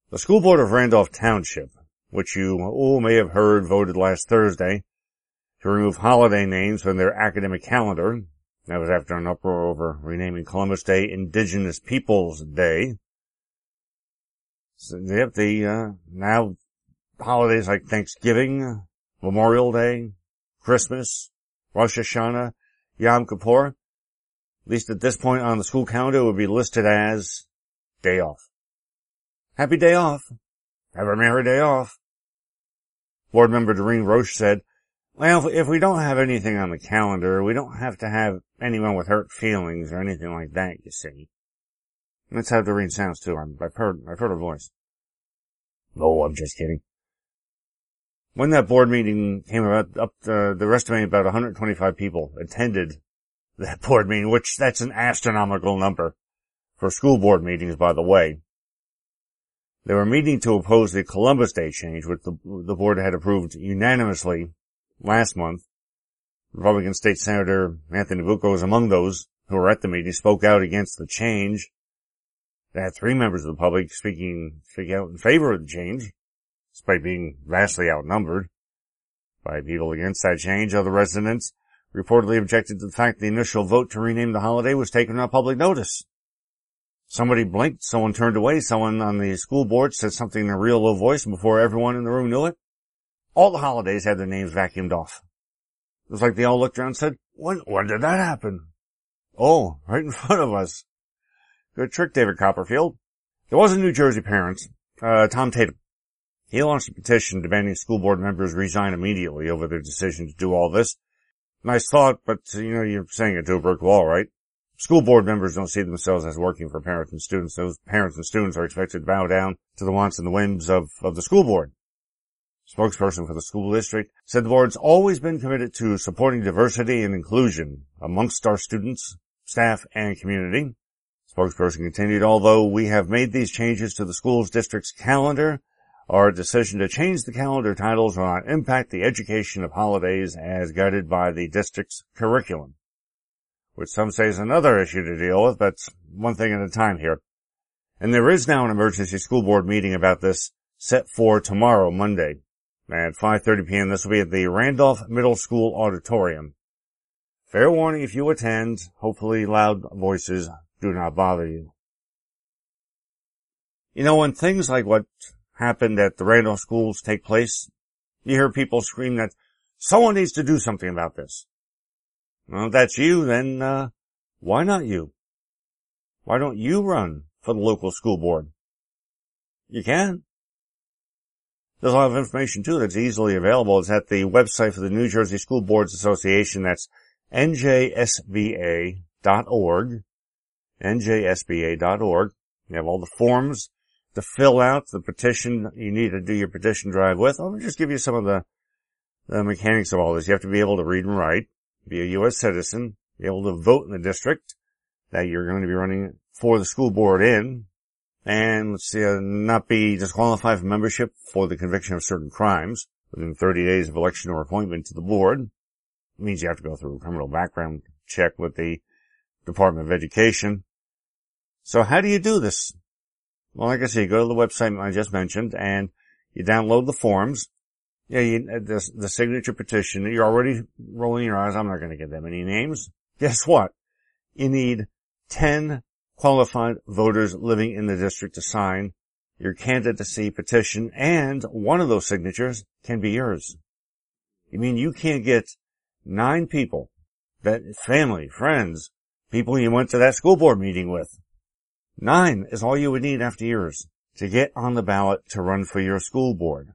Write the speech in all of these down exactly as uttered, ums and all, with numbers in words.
The School Board of Randolph Township, which you all may have heard voted last Thursday to remove holiday names from their academic calendar. That was after an uproar over renaming Columbus Day Indigenous Peoples Day. So, yep, the, uh, now holidays like Thanksgiving, Memorial Day, Christmas, Rosh Hashanah, Yom Kippur, at least at this point on the school calendar, would be listed as day off. Happy day off. Have a merry day off. Board member Doreen Roche said, well, if we don't have anything on the calendar, we don't have to have anyone with hurt feelings or anything like that, you see. That's how Doreen sounds too. I've heard, I've heard her voice. Oh, I'm just kidding. When that board meeting came about, up, uh, they're estimating about one hundred twenty-five people attended that board meeting, which that's an astronomical number for school board meetings, by the way. They were meeting to oppose the Columbus Day change, which the, the board had approved unanimously last month. Republican State Senator Anthony Bucco was among those who were at the meeting, spoke out against the change. They had three members of the public speaking, speak out in favor of the change, despite being vastly outnumbered by people against that change. Other residents reportedly objected to the fact the initial vote to rename the holiday was taken without public notice. Somebody blinked, someone turned away, someone on the school board said something in a real low voice, and before everyone in the room knew it, all the holidays had their names vacuumed off. It was like they all looked around and said, when, when did that happen? Oh, right in front of us. Good trick, David Copperfield. There was a New Jersey parent, uh, Tom Tatum. He launched a petition demanding school board members resign immediately over their decision to do all this. Nice thought, but, you know, you're saying it to a brick wall, right? School board members don't see themselves as working for parents and students. Those parents and students are expected to bow down to the wants and the whims of, of the school board. Spokesperson for the school district said the board's always been committed to supporting diversity and inclusion amongst our students, staff, and community. Spokesperson continued, although we have made these changes to the school's district's calendar, our decision to change the calendar titles will not impact the education of holidays as guided by the district's curriculum. Which some say is another issue to deal with, but one thing at a time here. And there is now an emergency school board meeting about this set for tomorrow, Monday, at five thirty p.m. This will be at the Randolph Middle School Auditorium. Fair warning if you attend, hopefully loud voices do not bother you. You know, when things like what happened at the Randolph schools take place, you hear people scream that someone needs to do something about this. Well, if that's you, then, uh, why not you? Why don't you run for the local school board? You can. There's a lot of information, too, that's easily available. It's at the website for the New Jersey School Boards Association. That's N J S B A dot org. N J S B A dot org. You have all the forms to fill out, the petition you need to do your petition drive with. I'll just give you some of the, the mechanics of all this. You have to be able to read and write. Be a U S citizen, be able to vote in the district that you're going to be running for the school board in, and let's see, uh, not be disqualified from membership for the conviction of certain crimes within thirty days of election or appointment to the board. It means you have to go through a criminal background check with the Department of Education. So how do you do this? Well, like I said, you go to the website I just mentioned, and you download the forms. Yeah, you, the, the signature petition, you're already rolling your eyes. I'm not going to get that many names. Guess what? You need ten qualified voters living in the district to sign your candidacy petition, and one of those signatures can be yours. You mean you can't get nine people, that family, friends, people you went to that school board meeting with. Nine is all you would need after yours to get on the ballot to run for your school board.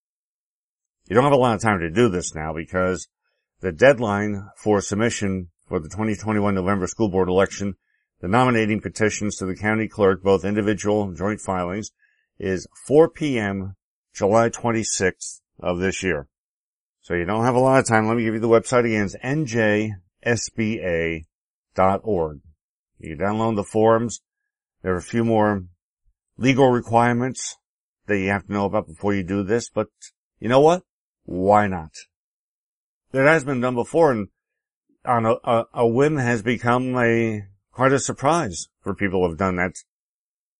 You don't have a lot of time to do this now because the deadline for submission for the twenty twenty-one November school board election, the nominating petitions to the county clerk, both individual and joint filings, is four p.m. July twenty-sixth of this year. So you don't have a lot of time. Let me give you the website again. It's N J S B A dot org. You download the forms. There are a few more legal requirements that you have to know about before you do this, but you know what? Why not? It has been done before, and on a, a, a whim has become a quite a surprise for people who have done that